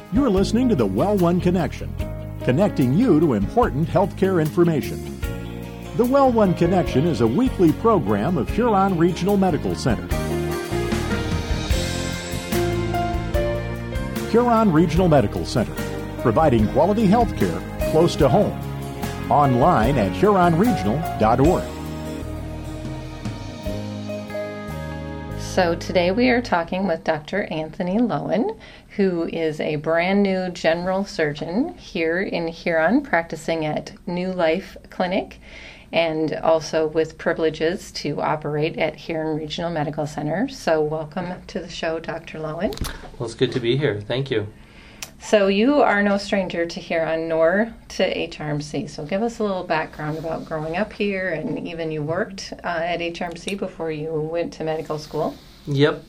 You're listening to the Well One Connection, connecting you to important healthcare information. The Well One Connection is a weekly program of Huron Regional Medical Center. Huron Regional Medical Center, providing quality healthcare close to home. Online at huronregional.org. So today we are talking with Dr. Anthony Lowen, who is a brand new general surgeon here in Huron, practicing at New Life Clinic, and also with privileges to operate at Huron Regional Medical Center. So welcome to the show, Dr. Lowen. Well, it's good to be here. Thank you. So you are no stranger to Huron nor to HRMC. So give us a little background about growing up here, and even you worked at HRMC before you went to medical school. Yep.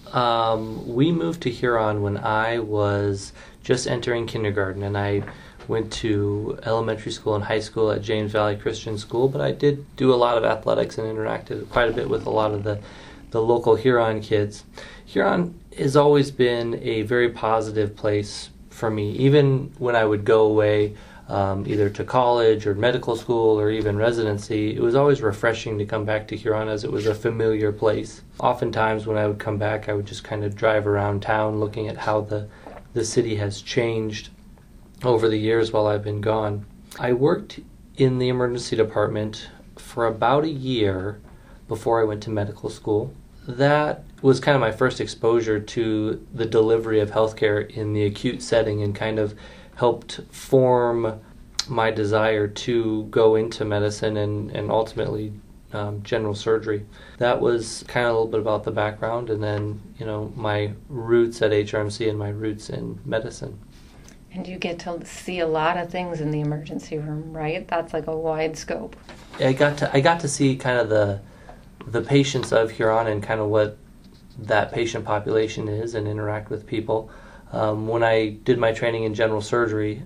We moved to Huron when I was just entering kindergarten, and I went to elementary school and high school at James Valley Christian School, but I did do a lot of athletics and interacted quite a bit with a lot of the local Huron kids. Huron has always been a very positive place for me. Even when I would go away either to college or medical school or even residency, it was always refreshing to come back to Huron, as it was a familiar place. Oftentimes when I would come back, I would just kind of drive around town looking at how the city has changed over the years while I've been gone. I worked in the emergency department for about a year before I went to medical school. That was kind of my first exposure to the delivery of healthcare in the acute setting, and kind of helped form my desire to go into medicine and ultimately general surgery. That was kind of a little bit about the background, and then, my roots at HRMC and my roots in medicine. And you get to see a lot of things in the emergency room, right? That's like a wide scope. I got to see kind of the patients of Huron and kind of what that patient population is, and interact with people. When I did my training in general surgery,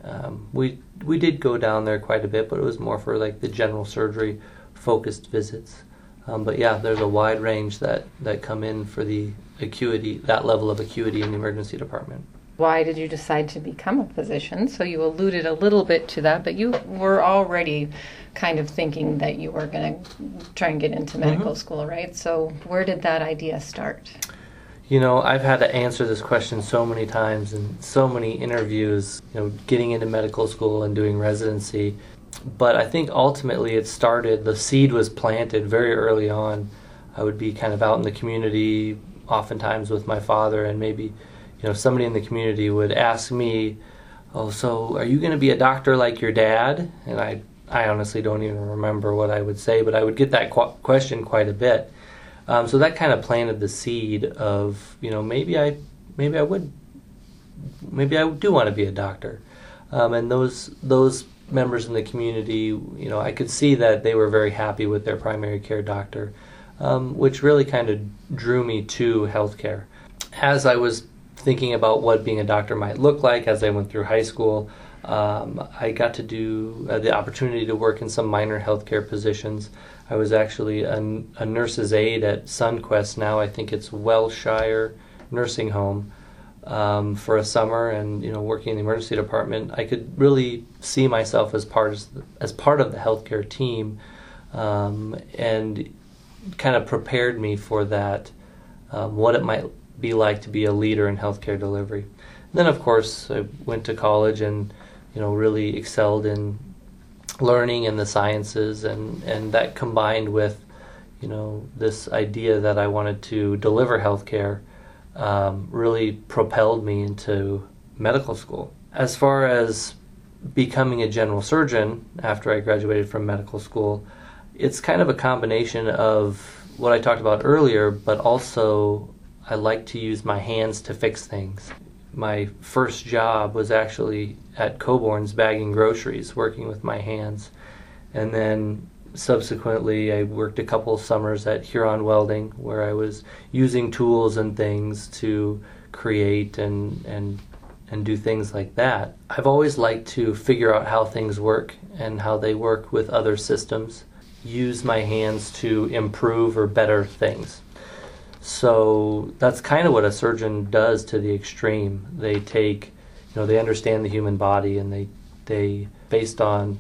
we did go down there quite a bit, but it was more for like the general surgery focused visits. But yeah, there's a wide range that come in for the acuity, that level of acuity in the emergency department. Why did you decide to become a physician? So you alluded a little bit to that, but you were already kind of thinking that you were going to try and get into medical school, right? So where did that idea start? I've had to answer this question so many times in so many interviews, getting into medical school and doing residency. But I think ultimately the seed was planted very early on. I would be kind of out in the community, oftentimes with my father, and maybe somebody in the community would ask me, "Oh, so are you going to be a doctor like your dad?" And I honestly don't even remember what I would say, but I would get that question quite a bit. So that kind of planted the seed of, maybe I do want to be a doctor. And those members in the community, I could see that they were very happy with their primary care doctor, which really kind of drew me to healthcare. As I was thinking about what being a doctor might look like as I went through high school, I got to do the opportunity to work in some minor healthcare positions. I was actually a nurse's aide at Sunquest, now I think it's Wellshire Nursing Home, for a summer, and working in the emergency department. I could really see myself as part of the healthcare team, and kind of prepared me for that, what it might be like to be a leader in healthcare delivery. And then, of course, I went to college and really excelled in learning and the sciences, and that combined with this idea that I wanted to deliver healthcare really propelled me into medical school. As far as becoming a general surgeon after I graduated from medical school, it's kind of a combination of what I talked about earlier, but also I like to use my hands to fix things. My first job was actually at Coborn's bagging groceries, working with my hands. And then subsequently I worked a couple of summers at Huron Welding, where I was using tools and things to create and do things like that. I've always liked to figure out how things work and how they work with other systems, use my hands to improve or better things. So that's kind of what a surgeon does to the extreme. They take they understand the human body, and they based on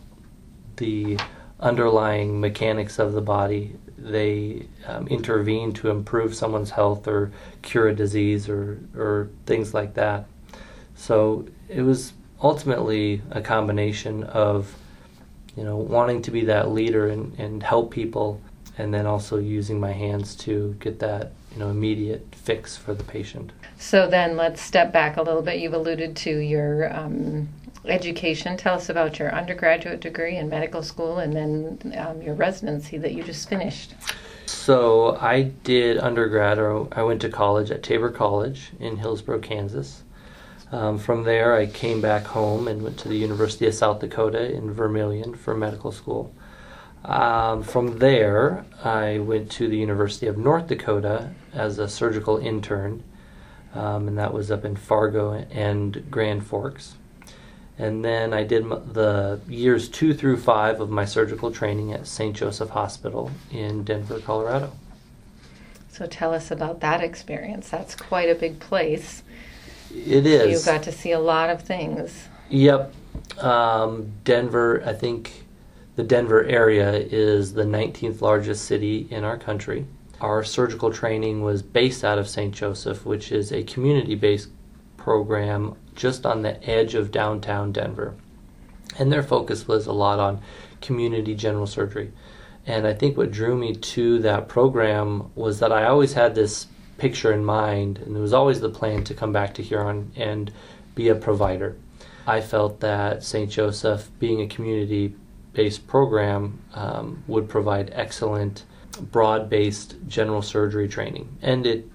the underlying mechanics of the body, they intervene to improve someone's health or cure a disease or things like that. So it was ultimately a combination of, wanting to be that leader and help people, and then also using my hands to get that, immediate fix for the patient. So then let's step back a little bit. You've alluded to your education. Tell us about your undergraduate degree in medical school and then your residency that you just finished. So I did undergrad, or I went to college at Tabor College in Hillsborough, Kansas. From there, I came back home and went to the University of South Dakota in Vermillion for medical school. From there, I went to the University of North Dakota as a surgical intern, and that was up in Fargo and Grand Forks. And then I did the years 2 through 5 of my surgical training at St. Joseph Hospital in Denver, Colorado. So tell us about that experience. That's quite a big place. It is. You got to see a lot of things. Yep. Denver, I think the Denver area is the 19th largest city in our country. Our surgical training was based out of St. Joseph, which is a community-based program just on the edge of downtown Denver. And their focus was a lot on community general surgery. And I think what drew me to that program was that I always had this picture in mind, and there was always the plan to come back to Huron and be a provider. I felt that St. Joseph, being a community-based program, would provide excellent broad-based general surgery training, and it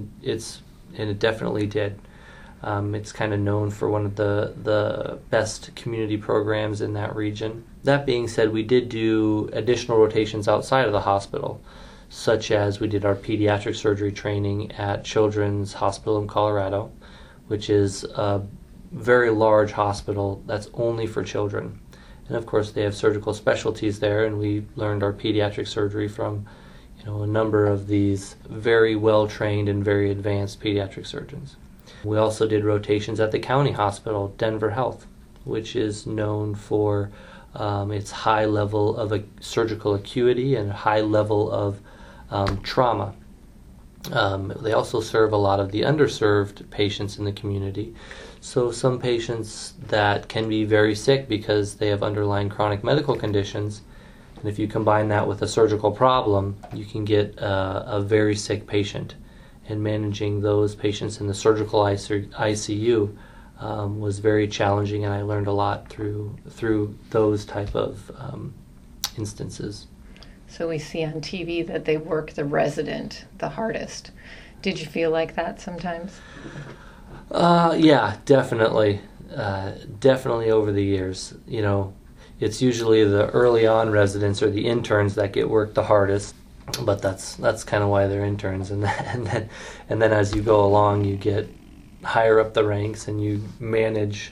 definitely did. It's kind of known for one of the best community programs in that region. That being said, we did do additional rotations outside of the hospital, such as we did our pediatric surgery training at Children's Hospital in Colorado, which is a very large hospital that's only for children. And of course, they have surgical specialties there, and we learned our pediatric surgery from a number of these very well-trained and very advanced pediatric surgeons. We also did rotations at the county hospital, Denver Health, which is known for its high level of surgical acuity and high level of trauma. They also serve a lot of the underserved patients in the community. So some patients that can be very sick because they have underlying chronic medical conditions, and if you combine that with a surgical problem, you can get a very sick patient. And managing those patients in the surgical ICU was very challenging, and I learned a lot through those type of instances. So we see on TV that they work the resident the hardest. Did you feel like that sometimes? Yeah, definitely. Definitely over the years. It's usually the early on residents or the interns that get worked the hardest. But that's kind of why they're interns, and then as you go along, you get higher up the ranks and you manage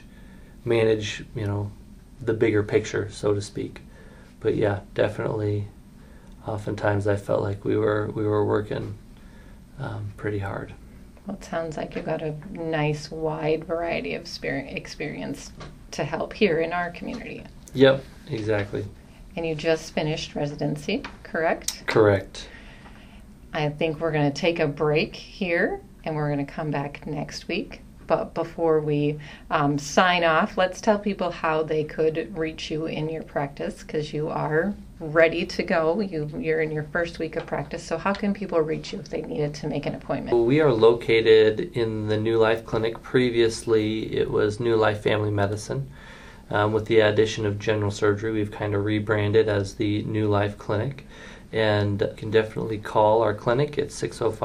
the bigger picture, so to speak. But yeah, definitely. Oftentimes, I felt like we were working pretty hard. Well, it sounds like you've got a nice wide variety of experience to help here in our community. Yep, exactly. And you just finished residency, correct? Correct. I think we're going to take a break here, and we're going to come back next week. But before we sign off, let's tell people how they could reach you in your practice, because you are ready to go. You're in your first week of practice. So how can people reach you if they needed to make an appointment? Well, we are located in the New Life Clinic. Previously, it was New Life Family Medicine. With the addition of general surgery, we've kind of rebranded as the New Life Clinic. And you can definitely call our clinic at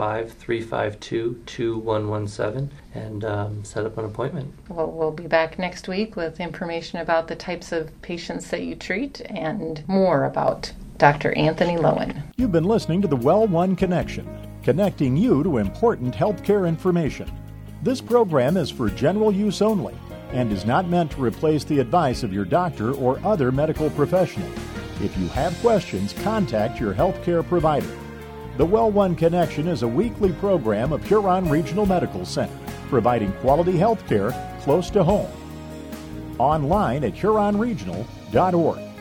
605-352-2117 and set up an appointment. Well, we'll be back next week with information about the types of patients that you treat and more about Dr. Anthony Lowen. You've been listening to the Well One Connection, connecting you to important healthcare information. This program is for general use only and is not meant to replace the advice of your doctor or other medical professional. If you have questions, contact your healthcare provider. The Well One Connection is a weekly program of Huron Regional Medical Center. providing quality health care close to home. Online at HuronRegional.org.